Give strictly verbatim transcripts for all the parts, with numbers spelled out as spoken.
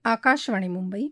आकाशवाणी मुंबई.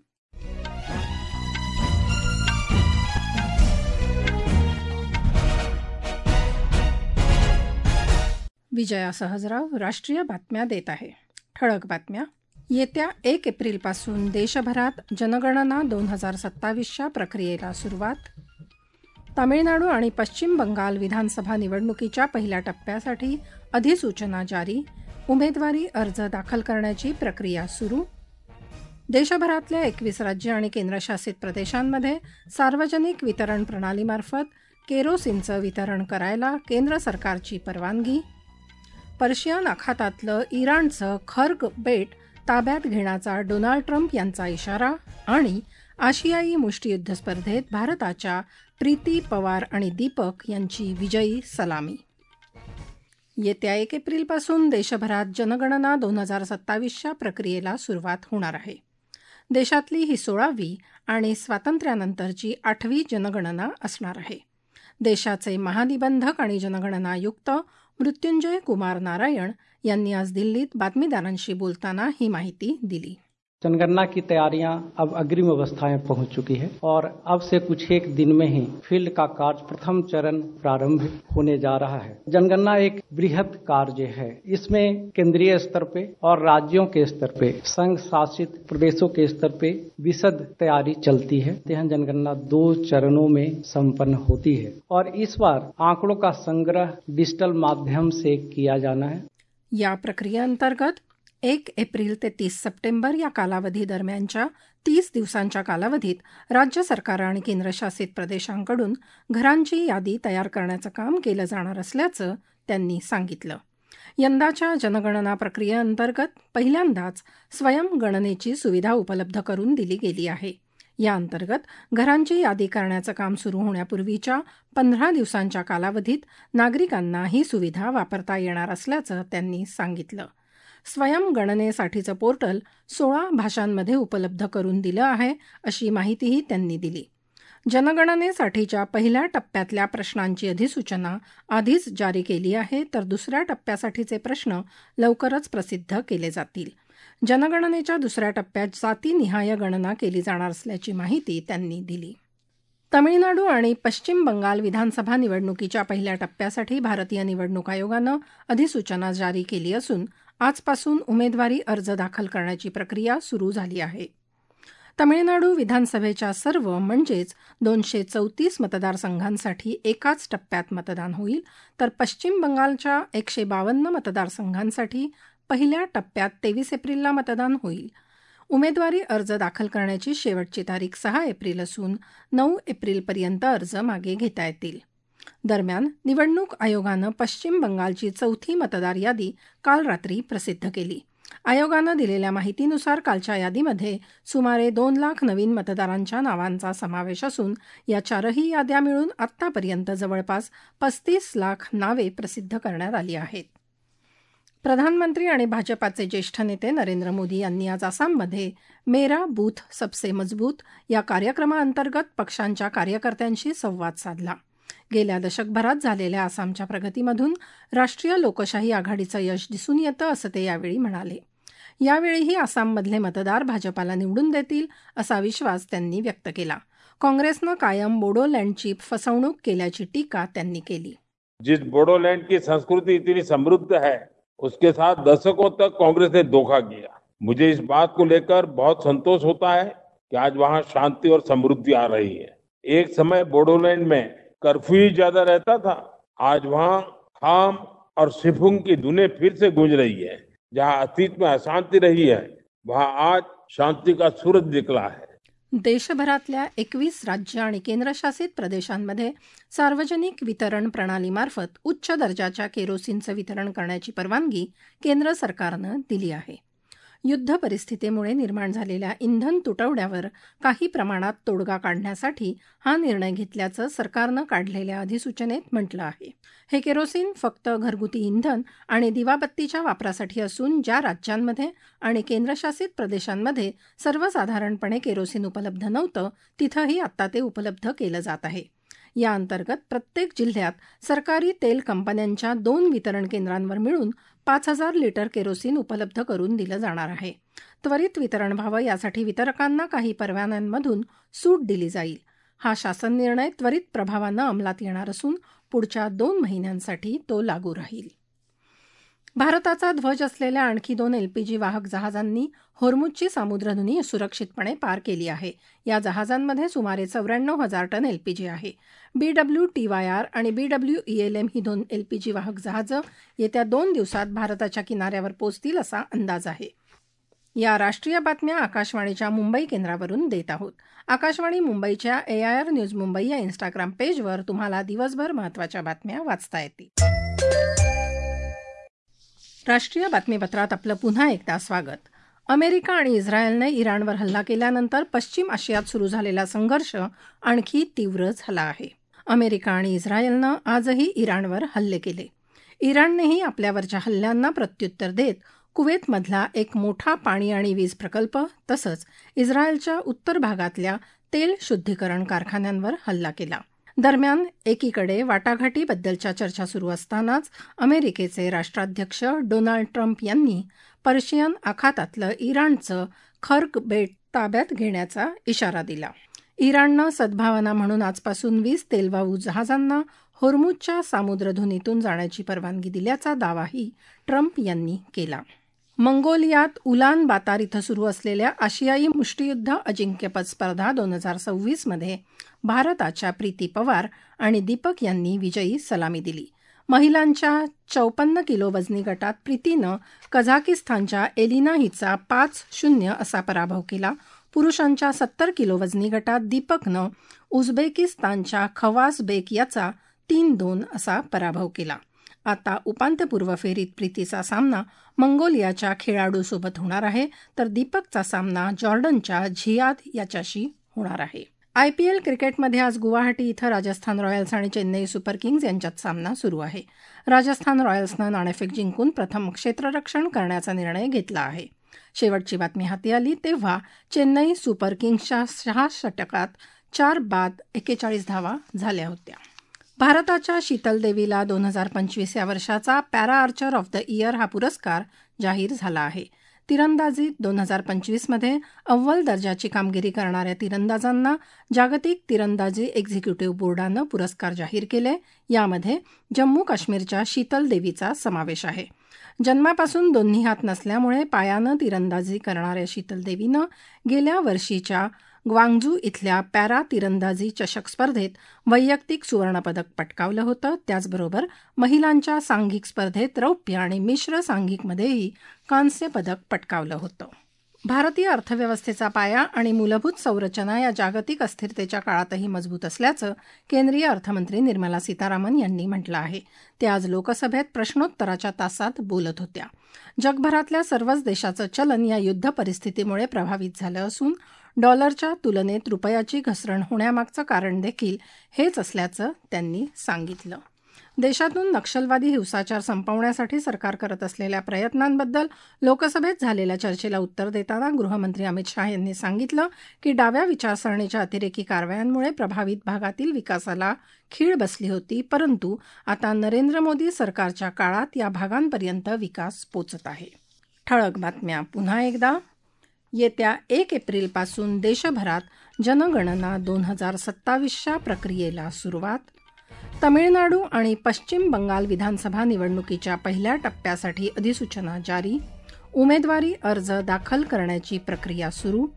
विजया सहजराव राष्ट्रीय बातम्या देत आहे. ठळक बातम्या. येत्या एक एप्रिलपासून देशभरात जनगणना दोन हजार सत्तावीसच्या प्रक्रियेला सुरुवात. तामिळनाडू आणि पश्चिम बंगाल विधानसभा निवडणुकीच्या पहिल्या टप्प्यासाठी अधिसूचना जारी. उमेदवारी अर्ज दाखल करण्याची प्रक्रिया सुरू. देशभरातल्या एकवीस राज्य आणि केंद्रशासित प्रदेशांमध्ये सार्वजनिक वितरण प्रणालीमार्फत केरोसिनचं वितरण करायला केंद्र सरकारची परवानगी. पर्शियन आखातातलं इराणचं खर्ग बेट ताब्यात घेण्याचा डोनाल्ड ट्रम्प यांचा इशारा. आणि आशियाई मुष्टियुद्ध स्पर्धेत भारताच्या प्रीती पवार आणि दीपक यांची विजयी सलामी. येत्या एक एप्रिलपासून देशभरात जनगणना दोन हजार सत्तावीसच्या प्रक्रियेला सुरुवात होणार आहे. देशातली ही सोळावी आणि स्वातंत्र्यानंतरची आठवी जनगणना असणार आहे. देशाचे महानिबंधक आणि जनगणना आयुक्त मृत्युंजय कुमार नारायण यांनी आज दिल्लीत बातमीदारांशी बोलताना ही माहिती दिली. जनगणना की तैयारियां अब अग्रिम अवस्थाएं पहुंच चुकी है और अब से कुछ एक दिन में ही फील्ड का कार्य प्रथम चरण प्रारंभ होने जा रहा है. जनगणना एक बृहद कार्य है. इसमें केंद्रीय स्तर पे और राज्यों के स्तर पे, संघ शासित प्रदेशों के स्तर पे विशद तैयारी चलती है. यह जनगणना दो चरणों में संपन्न होती है और इस बार आंकड़ों का संग्रह डिजिटल माध्यम से किया जाना है. या प्रक्रियेअंतर्गत एक एप्रिल ते तीस सप्टेंबर या कालावधी दरम्यानच्या तीस दिवसांच्या कालावधीत राज्य सरकार आणि केंद्रशासित प्रदेशांकडून घरांची यादी तयार करण्याचं काम केलं जाणार असल्याचं त्यांनी सांगितलं. यंदाच्या जनगणना प्रक्रियेअंतर्गत पहिल्यांदाच स्वयंगणनेची सुविधा उपलब्ध करून दिली गेली आहे. याअंतर्गत घरांची यादी करण्याचं काम सुरू होण्यापूर्वीच्या पंधरा दिवसांच्या कालावधीत नागरिकांना ही सुविधा वापरता येणार असल्याचं त्यांनी सांगितलं. स्वयंगणनेसाठीचं पोर्टल सोळा भाषांमध्ये उपलब्ध करून दिलं आहे, अशी माहितीही त्यांनी दिली. जनगणनेसाठीच्या पहिल्या टप्प्यातल्या प्रश्नांची अधिसूचना आधीच जारी केली आहे, तर दुसऱ्या टप्प्यासाठीचे प्रश्न लवकरच प्रसिद्ध केले जातील. जनगणनेच्या दुसऱ्या टप्प्यात जातीनिहाय गणना केली जाणार असल्याची माहिती त्यांनी दिली. तामिळनाडू आणि पश्चिम बंगाल विधानसभा निवडणुकीच्या पहिल्या टप्प्यासाठी भारतीय निवडणूक आयोगानं अधिसूचना जारी केली असून आजपासून उमेदवारी अर्ज दाखल करण्याची प्रक्रिया सुरू झाली आहे. तामिळनाडू विधानसभेच्या सर्व म्हणजेच दोनशे चौतीस मतदारसंघांसाठी एकाच टप्प्यात मतदान होईल, तर पश्चिम बंगालच्या एकशे बावन्न मतदारसंघांसाठी पहिल्या टप्प्यात तेवीस एप्रिलला मतदान होईल. उमेदवारी अर्ज दाखल करण्याची शेवटची तारीख सहा एप्रिल असून नऊ एप्रिलपर्यंत अर्ज मागे घेता येतील. दरम्यान निवडणूक आयोगानं पश्चिम बंगालची चौथी मतदार यादी काल रात्री प्रसिद्ध केली. आयोगानं दिलेल्या माहितीनुसार कालच्या यादीमध्ये सुमारे दोन लाख नवीन मतदारांच्या नावांचा समावेश असून या चारही याद्या मिळून आत्तापर्यंत जवळपास पस्तीस लाख नावे प्रसिद्ध करण्यात आली आहेत. प्रधानमंत्री आणि भाजपाचे ज्येष्ठ नेते नरेंद्र मोदी यांनी आज आसाममध्ये मेरा बूथ सबसे मजबूत या कार्यक्रमाअंतर्गत पक्षांच्या कार्यकर्त्यांशी संवाद साधला. गेल्या दशकभरात झालेल्या आसामच्या प्रगतीमधून राष्ट्रीय लोकशाही आघाडीचं यश दिसून येतं, असं ते यावेळी म्हणाले. यावेळीही आसाममधले मतदार भाजपाला निवडून देतील असा विश्वास त्यांनी व्यक्त केला. काँग्रेसनं कायम बोडोलँडची फसवणूक केल्याची टीका त्यांनी केली. जिस बोडोलैंड की संस्कृति इतनी समृद्ध है, उसके साथ दशकों तक कांग्रेस ने धोखा किया. मुझे इस बात को लेकर बहुत संतोष होता है कि आज वहां शांति और समृद्धि आ रही है. एक समय बोडोलैंड में कर्फ्यू ही ज्यादा रहता था. आज वहां खाम और सिफुंग की धुनें फिर से गूंज रही है. जहां अतीत में अशांति रही है, वहां आज शांति का सूरज निकला है. देशभरातल्या एकवीस राज्य आणि केंद्रशासित प्रदेशांमध्ये सार्वजनिक वितरण प्रणालीमार्फत उच्च दर्जाच्या केरोसिनचं वितरण करण्याची परवानगी केंद्र सरकारनं दिली आहे. युद्ध परिस्थितीमुळे निर्माण झालेल्या इंधन तुटवड्यावर काही प्रमाणात तोडगा काढण्यासाठी हा निर्णय घेतल्याचं सरकारनं काढलेल्या अधिसूचनेत म्हटलं आहे. हे केरोसिन फक्त घरगुती इंधन आणि दिवाबत्तीच्या वापरासाठी असून ज्या राज्यांमध्ये आणि केंद्रशासित प्रदेशांमध्ये सर्वसाधारणपणे केरोसिन उपलब्ध नव्हतं, तिथंही आता ते उपलब्ध केलं जात आहे. या अंतर्गत प्रत्येक जिल्ह्यात सरकारी तेल कंपन्यांच्या दोन वितरण केंद्रांवर मिळून पाच हजार लिटर केरोसिन उपलब्ध करून दिलं जाणार आहे. त्वरित वितरण व्हावं यासाठी वितरकांना काही परवान्यांमधून सूट दिली जाईल. हा शासन निर्णय त्वरित प्रभावानं अंमलात येणार असून पुढच्या दोन महिन्यांसाठी तो लागू राहील. भारताचा ध्वज असलेल्या आणखी दोन एलपीजी वाहक जहाजांनी होर्मुझची सामुद्रधुनी सुरक्षितपणे पार केली आहे. या जहाजांमध्ये सुमारे चौऱ्याण्णव हजार टन एलपीजी आहे. बीडब्ल्यू टीवायआर आणि बीडब्ल्यू ईएलएम ही दोन एलपीजी वाहक जहाजं येत्या दोन दिवसात भारताच्या किनाऱ्यावर पोहोचतील असा अंदाज आहे. या राष्ट्रीय बातम्या आकाशवाणीच्या मुंबई केंद्रावरून देत आहोत. आकाशवाणी मुंबईच्या एआयआर न्यूज मुंबई या इन्स्टाग्राम पेजवर तुम्हाला दिवसभर महत्त्वाच्या बातम्या वाचता येतील. राष्ट्रीय बातमीपत्रात आपलं पुन्हा एकदा स्वागत. अमेरिका आणि इस्रायलने इराणवर हल्ला केल्यानंतर पश्चिम आशियात सुरू झालेला संघर्ष आणखी तीव्र झाला आहे. अमेरिका आणि इस्रायलनं आजही इराणवर हल्ले केले. इराणनेही आपल्यावरच्या हल्ल्यांना प्रत्युत्तर देत कुवेतमधला एक मोठा पाणी आणि वीज प्रकल्प तसंच इस्रायलच्या उत्तर भागातल्या तेल शुद्धीकरण कारखान्यांवर हल्ला केला. दरम्यान एकीकडे वाटाघाटीबद्दलच्या चर्चा सुरू असतानाच अमेरिकेचे राष्ट्राध्यक्ष डोनाल्ड ट्रम्प यांनी पर्शियन आखातातलं इराणचं खर्क बेट ताब्यात घेण्याचा इशारा दिला. इराणनं सद्भावना म्हणून आजपासून वीस तेलवाहू जहाजांना होर्मुझच्या सामुद्रधुनीतून जाण्याची परवानगी दिल्याचा दावाही ट्रम्प यांनी केला. मंगोलियात उलान बातार इथं सुरू असलेल्या आशियाई मुष्टियुद्ध अजिंक्यपद स्पर्धा दोन हजार सव्वीसमध्ये भारताच्या प्रीती पवार आणि दीपक यांनी विजयी सलामी दिली. महिलांच्या चौपन्न किलो वजनी गटात प्रीतीनं कझाकिस्तानच्या एलिना हिचा पाच शून्य असा पराभव केला. पुरुषांच्या सत्तर किलो वजनी गटात दीपकनं उझबेकिस्तानच्या खवास बेक याचा तीन दोन असा पराभव केला. आता उपांत्यपूर्व फेरीत प्रीतीचा सामना मंगोलियाच्या खेळाडूसोबत होणार आहे तर दीपकचा सामना जॉर्डनच्या झियाद याच्याशी होणार आहे. आयपीएल क्रिकेटमध्ये आज गुवाहाटी इथं राजस्थान रॉयल्स आणि चेन्नई सुपर किंग्ज यांच्यात सामना सुरू आहे. राजस्थान रॉयल्सनं नाणेफेक जिंकून प्रथम क्षेत्ररक्षण करण्याचा निर्णय घेतला आहे. शेवटची बातमी हाती आली तेव्हा चेन्नई सुपर किंग्सच्या सहा षटकात चार बाद एक्केचाळीस धावा झाल्या होत्या. भारताच्या शीतल देवीला दोन हजार पंचवीस या वर्षाचा para archer of the year हा पुरस्कार जाहीर झाला आहे. तिरंदाजीत दोन हजार पंचवीसमध्ये अव्वल दर्जाची कामगिरी करणाऱ्या तिरंदाजांना जागतिक तिरंदाजी एक्झिक्युटिव्ह बोर्डानं पुरस्कार जाहीर केले. यामध्ये जम्मू काश्मीरच्या शीतल देवीचा समावेश आहे. जन्मापासून दोन्ही हात नसल्यामुळे पायानं तिरंदाजी करणाऱ्या शीतल देवीनं गेल्या वर्षीच्या ग्वांगझू इथल्या पॅरा तिरंदाजी चषक स्पर्धेत वैयक्तिक सुवर्णपदक पटकावलं होतं. त्याचबरोबर महिलांच्या सांघिक स्पर्धेत रौप्य आणि मिश्र सांघिकमध्येही कांस्य पदक पटकावलं होतं. भारतीय अर्थव्यवस्थेचा पाया आणि मूलभूत संरचना या जागतिक अस्थिरतेच्या काळातही मजबूत असल्याचं केंद्रीय अर्थमंत्री निर्मला सीतारामन यांनी म्हटलं आहे. ते आज लोकसभेत प्रश्नोत्तराच्या तासात बोलत होत्या. जगभरातल्या सर्वच देशाचं चलन या युद्ध परिस्थितीमुळे प्रभावित झालं असून डॉलरच्या तुलनेत रुपयाची घसरण होण्यामागचं कारण देखील हेच असल्याचं त्यांनी सांगितलं. देशातून नक्षलवादी हिंसाचार संपवण्यासाठी सरकार करत असलेल्या प्रयत्नांबद्दल लोकसभेत झालेल्या चर्चेला उत्तर देताना गृहमंत्री अमित शाह यांनी सांगितलं की डाव्या विचारसरणीच्या अतिरेकी कारवायांमुळे प्रभावित भागातील विकासाला खीळ बसली होती, परंतु आता नरेंद्र मोदी सरकारच्या काळात या भागांपर्यंत विकास पोचत आहे. ठळक बातम्या पुन्हा एकदा. येत्या एक एप्रिलपासून देशभरात जनगणना दोन हजार सत्तावीसच्या प्रक्रियेला सुरुवात. तमिळनाडू आणि पश्चिम बंगाल विधानसभा निवडणुकीच्या पहिल्या टप्प्यासाठी अधिसूचना जारी. उमेदवारी अर्ज दाखल करण्याची प्रक्रिया सुरू.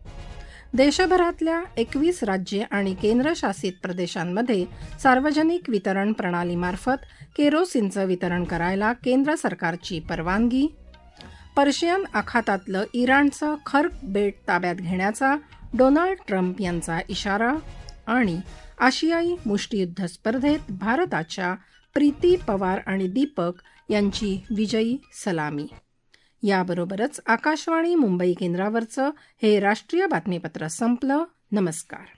देशभरातल्या एकवीस राज्ये आणि केंद्रशासित प्रदेशांमध्ये सार्वजनिक वितरण प्रणालीमार्फत केरोसिनचं वितरण करायला केंद्र सरकारची परवानगी. पर्शियन आखातातलं इराणचं खर्क बेट ताब्यात घेण्याचा डोनाल्ड ट्रम्प यांचा इशारा. आणि आशियाई मुष्टियुद्ध स्पर्धेत भारताच्या प्रीती पवार आणि दीपक यांची विजयी सलामी. याबरोबरच आकाशवाणी मुंबई केंद्रावरचं हे राष्ट्रीय बातमीपत्र संपलं. नमस्कार.